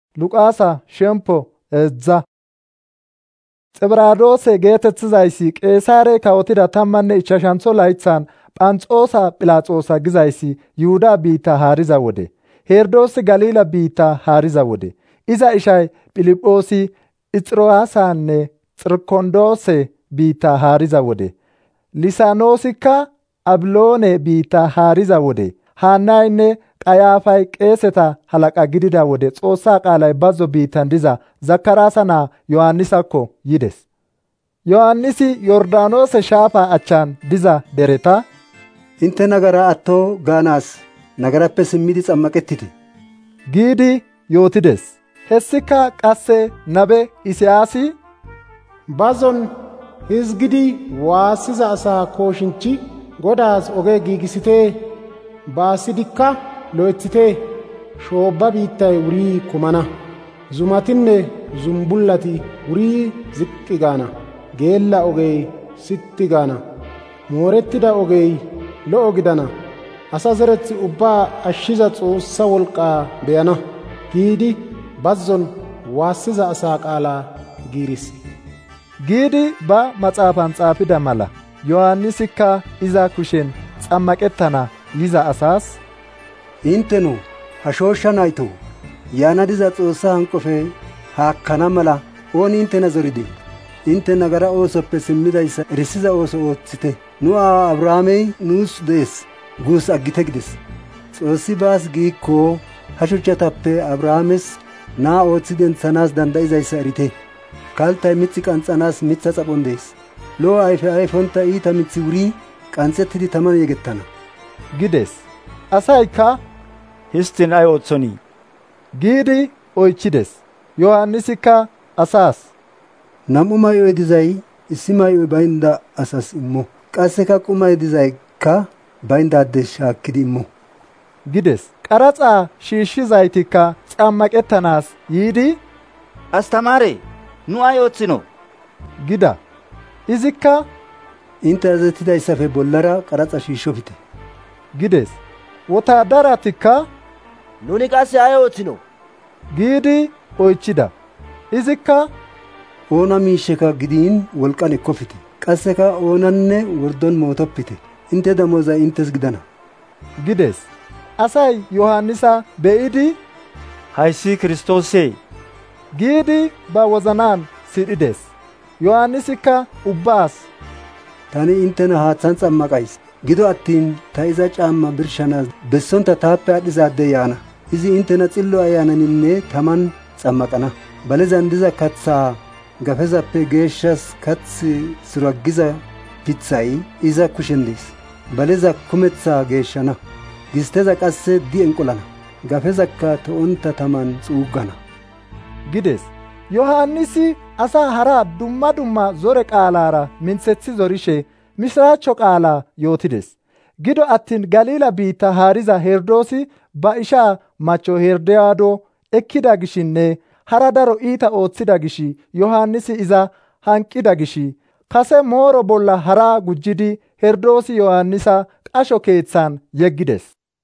Luqaasa shempo ezza. Xibradoose geetettizayssi Qeesaarey kawotida 15 laythan Phanxoosa Philaxoosa gizayssi Yihuda biitta haariza wode, Herodoosi Galiila biitta haariza wode, iza ishay Philiphoosi Ixirooasanne Xirkondoose biitta haariza wode, Lisaanoosikka Abiloone biitta haariza wode, Haannaynne Qayaafay qeeseta halaqa gidida wode Xoossaa qaalay bazzo biittan diza Zakaraasa naa Yohannisakko yides. Yohannisi Yordaanoose shaafaa achchan diza dereta, "Inte nagara atto gaanaas nagarappe simmidi xammaqettite" giidi yootides. Hessika qasse nabe Isiyaasi, "Bazzon hizgidi waassiza asaa kooshinchi Godaas oge giigisite, baasidikka lo'ethite, shoobba biittay wurii kumana, zumatinne zumbullati wurii ziqqi gaana, geella ogey sitti gaana, moorettida ogey lo'o gidana, asa zerethi ubbaa ashshiza Xoossa wolqqaa be'ana" giidi bazzon waassiza asaa qaalaa giiris. giidi ba maxaafan xaafida mala Yohannisikka iza kushen xammaqettana yiza asaas, "Inteno ha shooshsha naytoo, yaana diza Xoossaa hanqofe haakkana mala ooni intena zoridee? Inte nagara oosoppe simmidayssa erisiza ooso ooththite. Nu aawa Abrahaamey nuus de'es guus aggite" gides. Xoossi baas giikko ha shuchchatappe Abrahaames naa ooththi denthanaas danda'izayssa erite. Kalttay miththi qanxxanaas mitha xaphon dees. Lo'o ayfe ayfonta iita miththi wurii qanxettidi taman yegettana gides. Asaykka, "Histtiin ay ooththonii?" giidi oychides. Yohannisikka asaas, "Nam'u may'oy dizay issi may'oy baynda asas immo. Qasseka qumay dizaykka bayndaades shaakkidi immo" gides. Qaraxaa shiishshizaytikka xammaqettanaas yiidi, "Astamaaree, nu ay oothinoo?" gida. Izikka, "Intte azazettidayssafe bollara qaraxa shiishshofite" gides. Wotaadaratikka, "Nuni qasse ay oothinoo?" giidi oychida. Izikka, "Oona miishsheka gidiin wolqan ekkofite. Qasseka oonanne wordon mootoppite. Inte damozay intes gidana" gides. Asay Yohannisa be'idi, "Hayssi Kiristoosee?" giidi ba wozanan sidhides. Yohannisikka ubbaas, "Tani intena haaththan xammaqays. Gido attiin ta iza caamma birshanaas bessonta taappe aadhizaadde yaana. Izi intena xillo ayyaananinne taman xammaqana. Balezan diza kathaa gafezappe geeshshas kathi suraggiza pithay iza kushen dees. Baleza kumethaa geeshshana. Gisteza qasse di'en qolana. Gafezakka to'onta taman xuuggana" gides. Yohannisi asaa haraa dumma dumma zore qaalaara mintsethi zorishe mishiraachcho qaalaa yootides. Gido attin Galiila biitta haariza Herodoosi ba ishaa macho Herodiyaado ekkida gishinne hara daro iita ooththida gishi Yohannisi iza hanqida gishi kase mooro bolla haraa gujjidi Herodoosi Yohannisa qasho keeththan yeggides.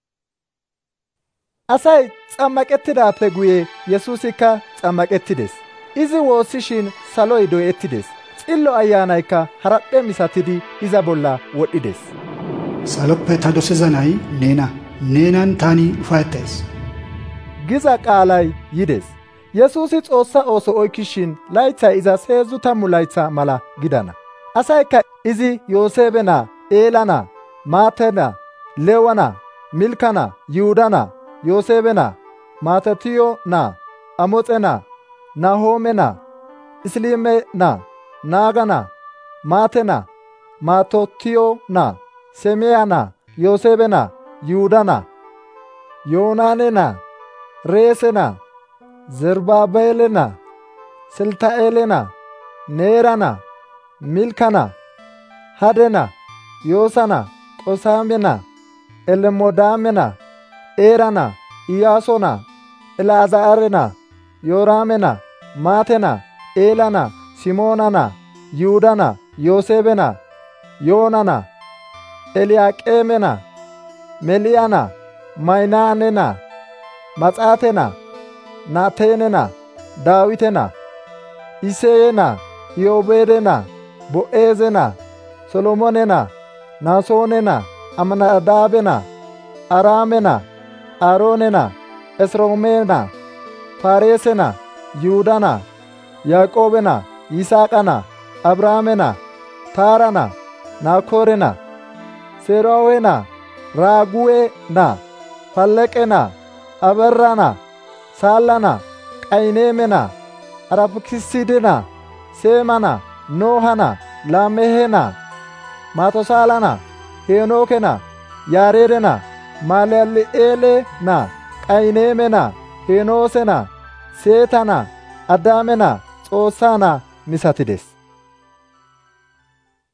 Asay xammaqettidaappe guye Yesuusikka xammaqettides. Izi woossishin saloy doyettides. Xillo Ayyaanaykka haraphe misatidi iza bolla wodhides. "Saloppe ta dosiza nay neena, neenan tani ufayettays" giza qaalay yides. Yesuusi Xoossa ooso oykkishin laythay izas 30 laytha mala gidana. Asaykka izi Yooseefe naa, Eela naa, Maate naa, Leewa naa, Milka naa, Yihuda naa, Yooseefe naa, Maatatiyo naa, Amoxe naa, Nahoome naa, Isliime naa, Naaga naa, Maate naa, Maatotiyo naa, Semeya naa, Yooseefe naa, Yihuda naa, Yoonaane naa, Reese naa, Zerubaabeele naa, Silta'eele naa, Neera naa, Milka naa, Hade naa, Yoosa naa, Qosaame naa, Elemodaame naa, Eera naa, Iyaaso naa, Elaazaare naa, Yooraame naa, Maate naa, Eela naa, Simoona naa, Yihuda naa, Yooseefe naa, Yoona naa, Eliyaaqeeme naa, Meliya naa, Maynaane naa, Maxaate naa, Naatene naa, Daawite naa, Iseye naa, Iyobeede naa, Bo'eeze naa, Solomoone naa, Naasoone naa, Aminadaabe naa, Araame naa, Aaroone naa, Esroome naa, Faareese naa, Yihuuda naa, Yaaqoobe naa, Yisaaqa naa, Abrahaame naa, Taara naa, Naakoore naa, Seruuwe naa, Raaguwe naa, Falleqe naa, Aberra naa, Saalla naa, Qayneeme naa, Arfaakiside naa, Seema naa, Noha naa, Laamehe naa, Matusaala naa, Henooke naa, Yaareede naa, Malali'eele naa, Qayneeme naa, Henoose naa, Seeta naa, Addaame naa, Xoossaa naa misatides.